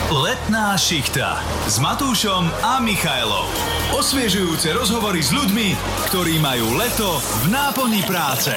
Letná šichta s Matúšom a Michailom. Osviežujúce rozhovory s ľuďmi, ktorí majú leto v náplni práce.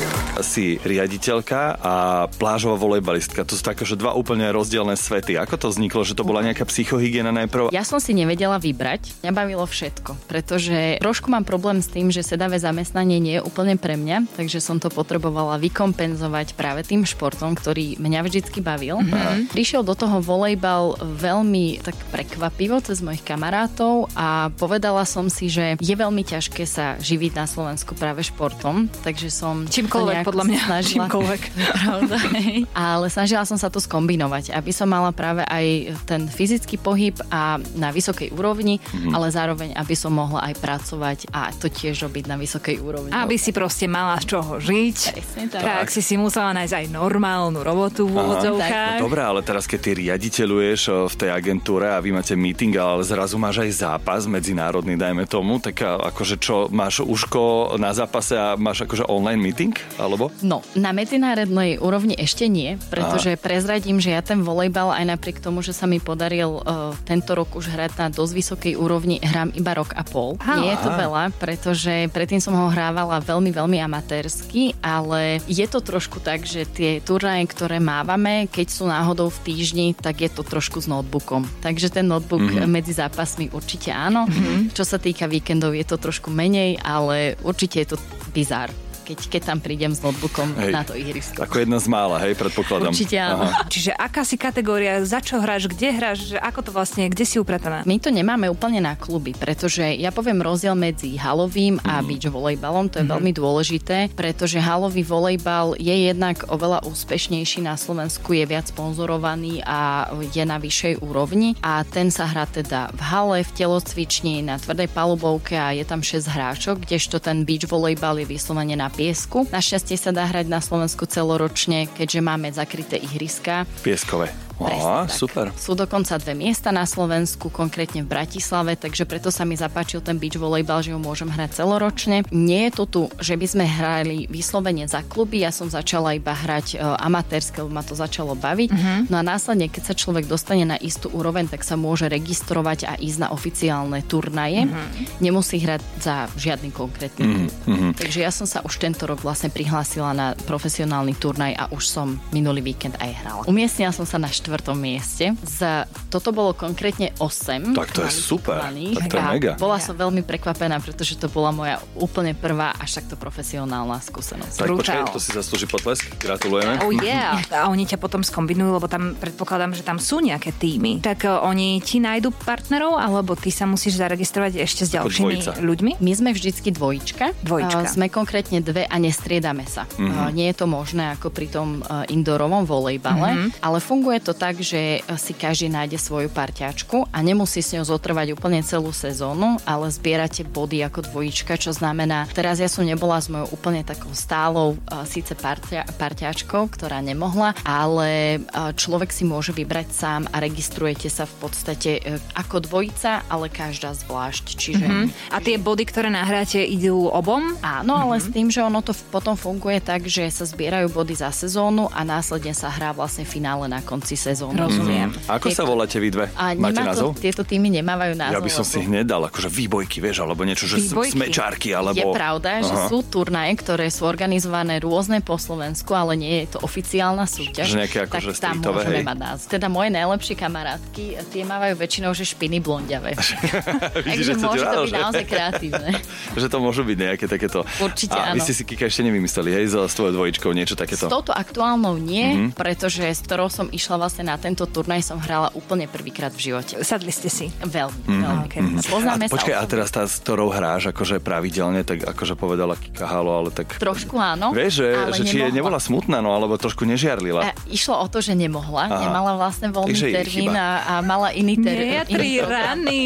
Si riaditeľka a plážová volejbalistka. To sú také, že dva úplne rozdielne svety. Ako to vzniklo, že to bola nejaká psychohygiena najprv? Ja som si nevedela vybrať. Mňa bavilo všetko, pretože trošku mám problém s tým, že sedavé zamestnanie nie je úplne pre mňa, takže som to potrebovala vykompenzovať práve tým športom, ktorý mňa vždycky bavil. Prišiel do toho volejbal veľmi tak prekvapivo cez mojich kamarátov a povedala som si, že je veľmi ťažké sa živiť na Slovensku práve športom, takže som čímkoľvek podľa mňa snažila. Čímkoľvek. Pravda, ale snažila som sa to skombinovať, aby som mala práve aj ten fyzický pohyb a na vysokej úrovni, ale zároveň, aby som mohla aj pracovať a to tiež robiť na vysokej úrovni. Aby si proste mala z čoho žiť. Presne tak. Tak si musela nájsť aj normálnu robotu v úvodzovkách. No dobré, ale teraz keď ty riaditeľuješ v tej agentúre a vy máte meeting, ale zrazu máš aj zápas medzinárodný, dajme tomu, tak akože čo, máš uško na zápase a máš akože online meeting? Alebo? No, na medzinárodnej úrovni ešte nie, pretože prezradím, že ja ten volejbal aj napriek tomu, že sa mi podaril tento rok už hrať na dosť vysokej úrovni, hrám iba rok a pol. Nie je to veľa, pretože predtým som ho hrávala veľmi, veľmi amatérsky, ale je to trošku tak, že tie turnaje, ktoré mávame, keď sú náhodou v týždni, tak je to trošku s notebookom. Takže ten notebook medzi zápasmi určite áno. Čo sa týka víkendov, je to trošku menej, ale určite je to bizár. Keď tam prídem s notebookom na to ihrisko. Ako jedna z mála, hej, predpokladám. Určite áno. Čiže aká si kategória, za čo hráš, kde hráš, že ako to vlastne, kde si uprataná? My to nemáme úplne na kluby, pretože ja poviem rozdiel medzi halovým a beach volejbalom, to je veľmi dôležité, pretože halový volejbal je jednak oveľa úspešnejší na Slovensku, je viac sponzorovaný a je na vyššej úrovni a ten sa hrá teda v hale, v telocvični, na tvrdej palubovke a je tam 6 hráčok, kdežto ten beach volejbal je vyslovene na piesku. Našťastie sa dá hrať na Slovensku celoročne, keďže máme zakryté ihriská. Pieskové. Á, super. Sú dokonca 2 miesta na Slovensku, konkrétne v Bratislave, takže preto sa mi zapáčil ten beach volejbal, že ho môžem hrať celoročne. Nie je to tu, že by sme hrali vyslovene za kluby, ja som začala iba hrať amatérske, lebo ma to začalo baviť. No a následne, keď sa človek dostane na istú úroveň, tak sa môže registrovať a ísť na oficiálne turnaje. Nemusí hrať za žiadny konkrétny klub. Takže ja som sa už tento rok vlastne prihlásila na profesionálny turnaj a už som minulý víkend aj hrala. Umiestnila som sa na 4. mieste. Toto bolo konkrétne 8. Tak to je super. Tak to je mega. Bola som veľmi prekvapená, pretože to bola moja úplne prvá až takto profesionálna skúsenosť. Tak počkaj, to si zaslúži potlesk. Gratulujeme. Oh yeah. A oni ťa potom skombinujú, lebo tam predpokladám, že tam sú nejaké týmy. Tak oni ti nájdu partnerov, alebo ty sa musíš zaregistrovať ešte s ďalšími ľuďmi? My sme vždycky dvojčka. Sme konkrétne 2 a nestriedame sa. Nie je to možné ako pri tom indorovom volejbale, ale funguje to tak, že si každý nájde svoju parťačku a nemusí s ňou zotrvať úplne celú sezónu, ale zbierate body ako dvojička, čo znamená, teraz ja som nebola s mojou úplne takou stálou síce parťačkou, ktorá nemohla, ale človek si môže vybrať sám a registrujete sa v podstate ako dvojica, ale každá zvlášť. Čiže, A tie body, ktoré nahráte, idú obom? Áno, ale s tým, že ono to potom funguje tak, že sa zbierajú body za sezónu a následne sa hrá vlastne finále na konci sezóny. Rozumiem. Ako sa voláte vy dve? Máte názov? Tieto týmy nemávajú názov. Ja by som si hneď dal akože výbojky, vieš, alebo niečo, že smečárky, alebo... Je pravda, že sú turnaje, ktoré sú organizované rôzne po Slovensku, ale nie je to oficiálna súťaž. Že nejaké akože tak tam môžeme mať názov. Teda moje najlepšie kamarátky, tie mávajú väčšinou, že špiny blondiavé. Takže môže to byť naozaj kreatívne. Že to môžu byť nejaké takéto. Určite áno. A vy ste si Kika ešte nevymysleli, hej, s tvojou dvojičkou niečo takéto? S touto aktuálnou nie, pretože s ktorou som išla vlastne na tento turnaj, som hrala úplne prvýkrát v živote. Sadli ste si? Veľmi. Poznáme sa. Počkaj, a teraz tá, s ktorou hráš akože pravidelne, tak akože povedala Kika halo, ale tak... Trošku áno. Vieš, že či nebola smutná, no, alebo trošku nežiarlila. Išlo o to, že nemohla. Nemala vlastne voľný termín a mala iný termín. Nie, 3 rany.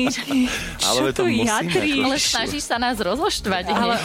Ale to musíme. Ale snažíš sa nás rozoštvať.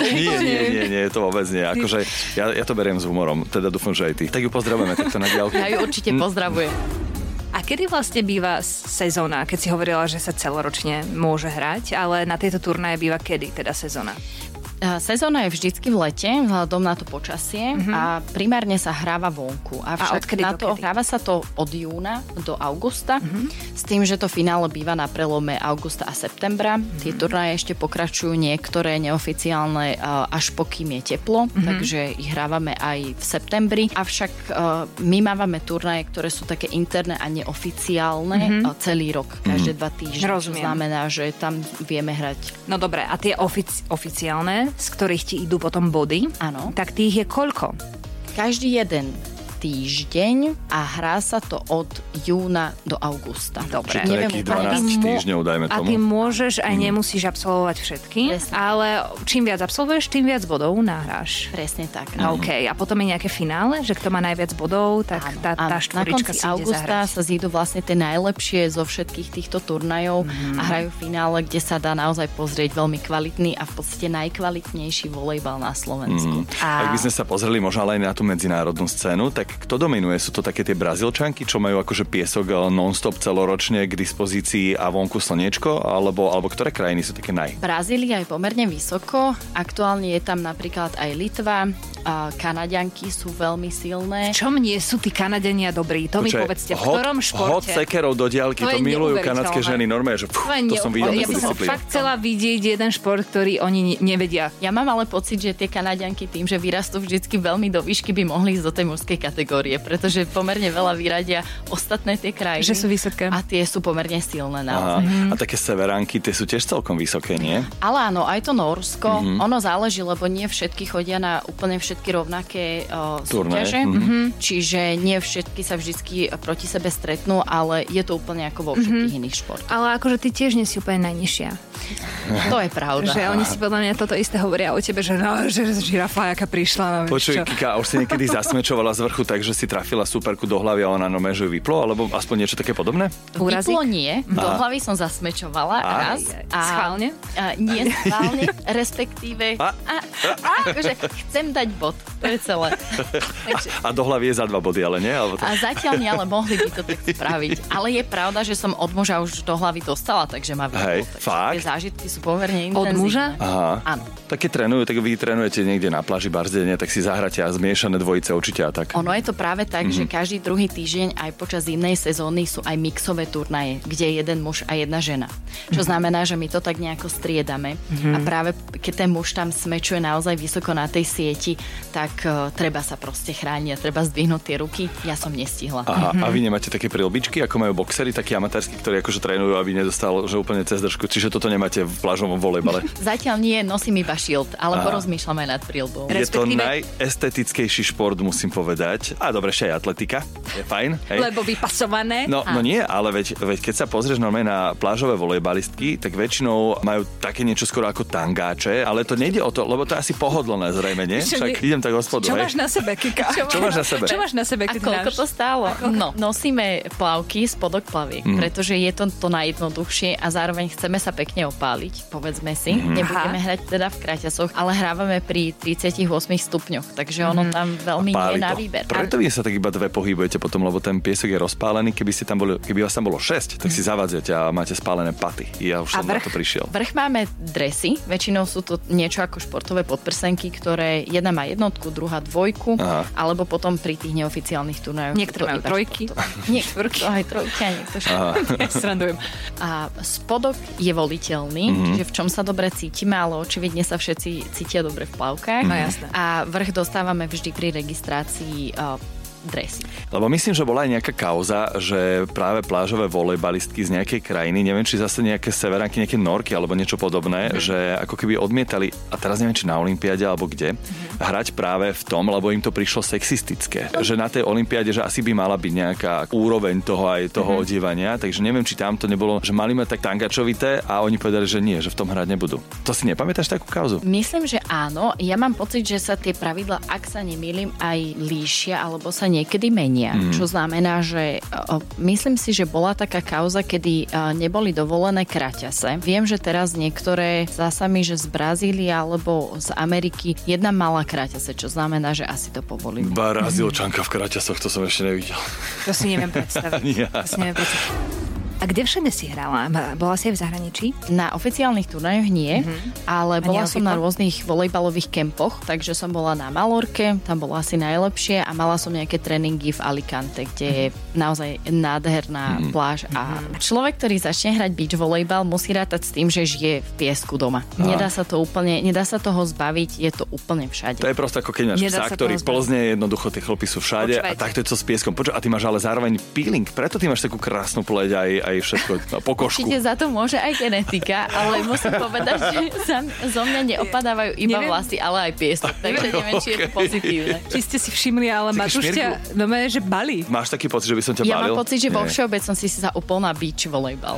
Nie, to vôbec nie. Akože ja to beriem s humorom. Teda dúfam, že aj ty. Tak ju pozdravujeme takto na diaľku. Ja ju určite pozdravujem. A kedy vlastne býva sezóna? Keď si hovorila, že sa celoročne môže hrať, ale na tieto turnaje býva kedy teda sezóna? Sezóna je vždycky v lete, vzhľadom na to počasie a primárne sa hráva vonku. Avšak hráva sa to od júna do augusta, s tým, že to finále býva na prelome augusta a septembra. Tie turnaje ešte pokračujú niektoré neoficiálne až pokým je teplo, takže ich hrávame aj v septembri. Avšak my mávame turnaje, ktoré sú také interné a neoficiálne celý rok, každé 2 týždne. Rozumiem. Čo znamená, že tam vieme hrať. No dobre, a tie oficiálne, z ktorých ti idú potom body, Áno. tak tých je koľko? Každý jeden týždeň a hrá sa to od júna do augusta. Dobre. Čiže to je nejakých 12 týždňov, dajme tomu. A ty môžeš aj nemusíš absolvovať všetky, ale čím viac absolvuješ, tým viac bodov nahráš. Presne tak. OK, a potom je nejaké finále, že kto má najviac bodov, tak tá štvorička si ide augusta zahrať. sa zídu vlastne tie najlepšie zo všetkých týchto turnajov a hrajú finále, kde sa dá naozaj pozrieť veľmi kvalitný a v podstate najkvalitnejší volejbal na Slovensku. Ak by sme sa pozreli možno aj na tú medzinárodnú scénu, tak kto dominuje? Sú to také tie Brazílčanky, čo majú akože piesok non-stop celoročne k dispozícii a vonku slniečko? Alebo ktoré krajiny sú také Brazília je pomerne vysoko. Aktuálne je tam napríklad aj Litva. Kanaďanky sú veľmi silné. V čom nie sú tí Kanaďania dobrí? To mi povedzte, v ktorom športe? Hod sekerov do diaľky, to milujú kanadské ženy. Normálne, že to som videl ja takú by som disciplínu. fakt chcela vidieť jeden šport, ktorý oni nevedia. Ja mám ale pocit, že tie Kanaďanky tým, že vyrastú vždycky veľmi do výšky, by mohli ísť do tej mužskej kategórie, pretože pomerne veľa vyradia ostatné tie krajiny. Že sú vysoké. A tie sú pomerne silné naozaj. A také severánky, tie sú tiež celkom vysoké, nie? Ale áno, aj to Nórsko, ono záleží, lebo nie všetky chodia na úplne všetky rovnaké súťaže. Čiže nie všetky sa vždycky proti sebe stretnú, ale je to úplne ako vo všetkých iných športoch. Ale akože ty tiež nie si úplne najnižšia. To je pravda. Že oni si podľa mňa toto isté hovoria o tebe, že žirafa, jaká prišla. Počuj, Kika, už si niekedy zasmečovala z vrchu, takže si trafila superku do hlavy a ona že ju vyplo, alebo aspoň niečo také podobné? Vyplo nie. Do hlavy som zasmečovala raz. Schválne? Nie schválne, respektíve akože chcem dať bod. To je celé. Takže, a do hlavy je za 2 body, ale nie? Alebo to... A zatiaľ nie, ale mohli by to tak spraviť. Ale je pravda, že som od muža už do hlavy dostala, takže ma vyplo. Hej, fakt? Tie zážitky sú pomerne intenzívne. Od muža? Aha. Áno. Tak keď trénujú, tak vy trénujete niekde na pláži Barzdene, tak si zahráte a zmiešané dvojice určite a tak. Ono je to práve tak, že každý druhý týždeň aj počas zimnej sezóny sú aj mixové turnaje, kde je jeden muž a jedna žena. Čo znamená, že my to tak nejako striedame. A práve keď ten muž tam smečuje naozaj vysoko na tej sieti, tak treba sa proste chrániť a treba zdvihnúť tie ruky. Ja som nestihla. Aha, a vy nemáte také prilbičky, ako majú boxery, takí amatérsky, ktorí akože trénujú, aby nedostal že úplne cez držku. Čiže toto nemáte v plážovom volejbale. Zatiaľ nie, nosím iba šilt, ale porozmýšľam aj nad prilbou. Je to najestetickejší šport, musím povedať. A dobre, ešte aj atletika. Je fajn. Hej. Lebo vypasované. No nie, ale veď keď sa pozrieš normálne na plážové volejbalistky, tak väčšinou majú také niečo skoro ako tangáče, ale to nejde o to, lebo to je asi pohodlné zrejme, nie? Však idem tak hospodu. Čo máš na sebe, Kika? Čo máš na sebe? Čo máš na sebe, a koľko to stálo? No, nosíme plavky, spodok plaviek, pretože je to najjednoduchšie a zároveň chceme sa pekne opáliť, povedzme si. Nebudeme hrať teda v kraťasoch, ale hrávame pri 38 stupňoch, takže ono tam veľmi nie je na výber. Preto vy sa tak iba 2 pohybujete potom, lebo ten piesok je rozpálený. Keby vás tam bolo 6, tak si zavádzate a máte spálené paty. Ja už som na to prišiel. Vrch máme dresy, väčšinou sú to niečo ako športové podprsenky, ktoré jedna má jednotku, druhá dvojku, alebo potom pri tých neoficiálnych turnajoch. Niektoré majú trojky. Niektoré aj trojky a niektoré srandujem. A spodok je voliteľný, čiže v čom sa dobre cítime, ale očividne sa všetci cítia dobre v plavkách. No jasné. A vrch dostávame vždy pri registrácii dresy. Lebo myslím, že bola aj nejaká kauza, že práve plážové volejbalistky z nejakej krajiny, neviem, či zase nejaké severánky, nejaké norky alebo niečo podobné, že ako keby odmietali, a teraz neviem, či na olympiáde alebo kde, hrať práve v tom, lebo im to prišlo sexistické. Že na tej olympiáde, že asi by mala byť nejaká úroveň toho aj toho odievania, takže neviem, či tam to nebolo, že mali mať tak tangačovité a oni povedali, že nie, že v tom hrať nebudú. To si nepamätáš takú kauzu? Myslím, že áno. Ja mám pocit, že sa tie pravidlá, ak sa nemýlim, aj líšia alebo sa niekedy menia. Čo znamená, že myslím si, že bola taká kauza, kedy neboli dovolené kraťase. Viem, že teraz niektoré zásami, že z Brazílie alebo z Ameriky jedna mala kraťase, čo znamená, že asi to povolili. Brazílčanka v kraťasoch, to som ešte nevidel. To si neviem predstaviť. A kde všade si hrala? Bola si aj v zahraničí? Na oficiálnych turnajoch nie, ale bola som na rôznych volejbalových kempoch, takže som bola na Malorke, tam bola asi najlepšie a mala som nejaké tréningy v Alicante, kde je naozaj nádherná pláž a človek, ktorý začne hrať beach volejbal, musí rátať s tým, že žije v piesku doma. Nedá sa toho zbaviť, je to úplne všade. To je proste ako keď máš psa, ktorý plzne, jednoducho tie chlopy sú všade. Počúvajte. A takto je to s pieskom. A ty máš ale zároveň peeling, preto ty máš takú krásnu pleť aj všetko, pokožku. Určite za to môže aj genetika, ale musím povedať, že zo mňa neopadávajú iba vlasy, ale aj piesok. Takže neviem, či je to pozitívne. Či ste si všimli, ale Matúš ťa, že balí. Máš taký pocit, že by som ťa balil? Ja mám pocit, že vo všeobecnosti si sa upol na beach volejbal.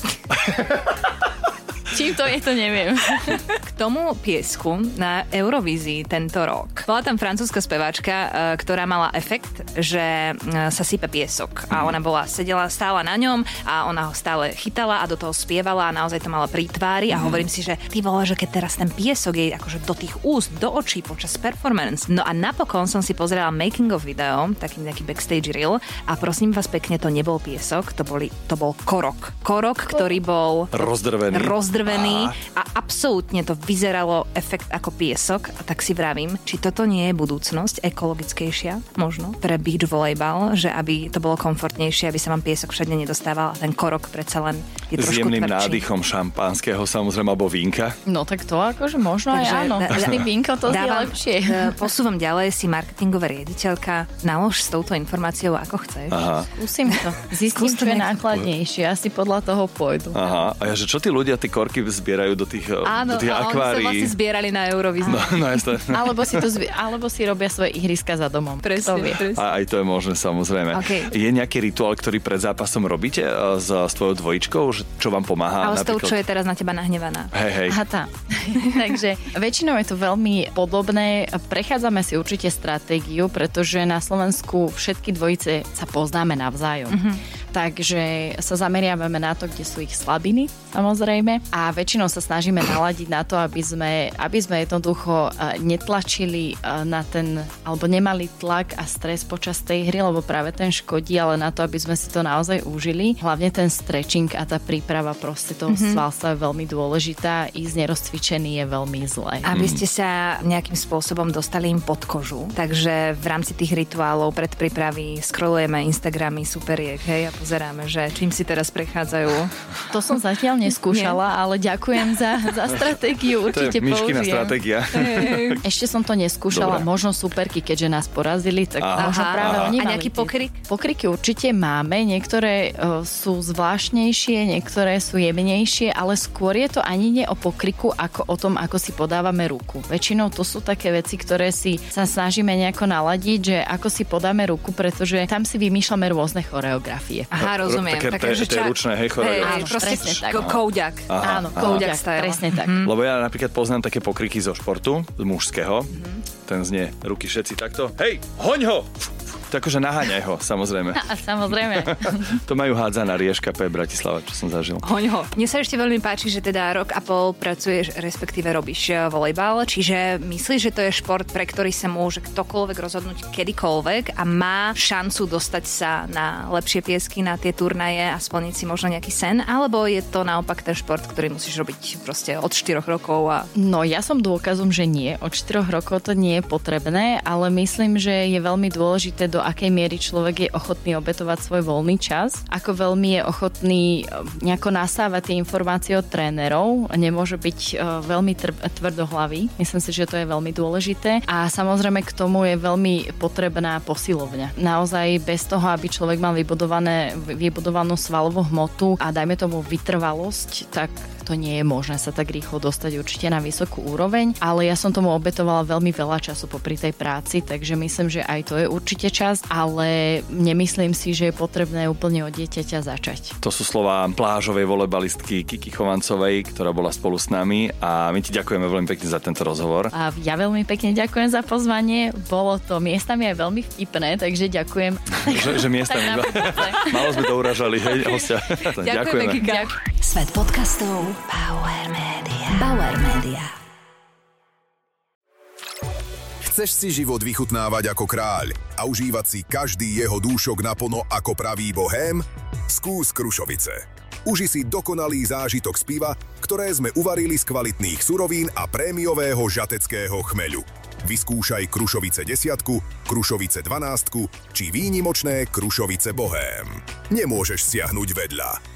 Čím to je, to neviem. K tomu piesku na Eurovízii tento rok bola tam francúzska speváčka, ktorá mala efekt, že sa sype piesok. A ona stála na ňom a ona ho stále chytala a do toho spievala a naozaj to mala pri tvári a hovorím si, že ty vole, že keď teraz ten piesok jej akože do tých úst, do očí počas performance. No a napokon som si pozerala making of video, taký nejaký backstage reel a prosím vás pekne, to nebol piesok, to bol korok. Korok, ktorý bol rozdrvený a absolútne to vyzeralo efekt ako piesok, a tak si vravím, či toto nie je budúcnosť ekologickejšia možno pre beach volejbal, že aby to bolo komfortnejšie, aby sa vám piesok všade nedostával a ten korok predsa len je trošku tvrdší. S jemným nádychom šampanského samozrejme, alebo vínka. No tak to akože možno aj áno. S tým vínkom to je lepšie. Posúvam ďalej, si marketingová riaditeľka, nalož s touto informáciou ako chceš. Aha. Skúsim to. Zistím, čo je nákladnejšie. Asi podľa toho pôjdu. Aha. A že čo tí ľudia, tí korky zbierajú do tých akvárií? Áno, oni sa vlastne zbierali na Eurovíziu. No jasné. Alebo si robia svoje ihriska za domom. Presne. A aj to je možné, samozrejme. Okay. Je nejaký rituál, ktorý pred zápasom robíte s tvojou dvojičkou, čo vám pomáha? Ale s tou, čo je teraz na teba nahnevaná. Hej. Aha, tá. Takže väčšinou je to veľmi podobné. Prechádzame si určite stratégiu, pretože na Slovensku všetky dvojice sa poznáme navzájom. Takže sa zameriavame na to, kde sú ich slabiny, samozrejme. A väčšinou sa snažíme naladiť na to, aby sme jednoducho netlačili na ten, alebo nemali tlak a stres počas tej hry, lebo práve ten škodí, ale na to, aby sme si to naozaj užili. Hlavne ten stretching a tá príprava proste toho svalstva je veľmi dôležitá. Ísť nerozcvičený je veľmi zlé. Aby ste sa nejakým spôsobom dostali im pod kožu. Takže v rámci tých rituálov pred prípravy scrollujeme Instagramy superiek, hej, a pozeráme, že čím si teraz prechádzajú. To som zatiaľ neskúšala, ale ďakujem za stratégiu, určite použijem. To je Miškina stratégia. Ešte som to neskúšala, možno superky, keďže nás porazili, tak možno práve oni mali. A nejaký pokrik? Pokriky určite máme, niektoré sú zvláštnejšie, niektoré sú jemnejšie, ale skôr je to ani nie o pokriku, ako o tom, ako si podávame ruku. Väčšinou to sú také veci, ktoré si sa snažíme nejako naladiť, že ako si podáme ruku, pretože tam si vymýšľame rôzne choreografie. Aha, rozumiem. Také ručné, hej, choreografie. Presne tak. Kouďak. Áno, kouďak, presne tak. Lebo ja napríklad poznám také pokriky zo športu, z mužského. Ten znie, ruky všetci takto. Hej, hoň ho! Takže naháňaj ho, samozrejme. A samozrejme. To majú hádzaná Rieška P. Bratislava, čo som zažil. Hoň ho. Mne sa ešte veľmi páči, že teda rok a pol pracuješ, respektíve robíš volejbal, čiže myslíš, že to je šport, pre ktorý sa môže ktokoľvek rozhodnúť kedykoľvek a má šancu dostať sa na lepšie piesky, na tie turnaje a splniť si možno nejaký sen, alebo je to naopak ten šport, ktorý musíš robiť proste od 4 rokov a... No, ja som dôkazom, že nie. Od 4 rokov to nie je potrebné, ale myslím, že je veľmi dôležité, do akej miery človek je ochotný obetovať svoj voľný čas, ako veľmi je ochotný nejako nasávať tie informácie od trénerov. Nemôže byť veľmi tvrdohlavý. Myslím si, že to je veľmi dôležité. A samozrejme k tomu je veľmi potrebná posilovňa. Naozaj bez toho, aby človek mal vybudovanú svalovú hmotu a dajme tomu vytrvalosť, tak to nie je možné sa tak rýchlo dostať určite na vysokú úroveň, ale ja som tomu obetovala veľmi veľa času popri tej práci, takže myslím, že aj to je určite čas, ale nemyslím si, že je potrebné úplne od dieťaťa začať. To sú slová plážovej volejbalistky Kiki Chovancovej, ktorá bola spolu s nami a my ti ďakujeme veľmi pekne za tento rozhovor. A ja veľmi pekne ďakujem za pozvanie. Bolo to miestami aj veľmi vtipné, takže ďakujem. že miestami. Malo sme to uražali, hej, hostia. Ďakujeme. Svet podcastov Bauer Media. Chceš si život vychutnávať ako kráľ a užívať si každý jeho dúšok naplno ako pravý bohém? Skús Krušovice. Uži si dokonalý zážitok z piva, ktoré sme uvarili z kvalitných surovín a prémiového žateckého chmeľu. Vyskúšaj Krušovice 10, Krušovice 12 či výnimočné Krušovice Bohém. Nemôžeš siahnuť vedľa.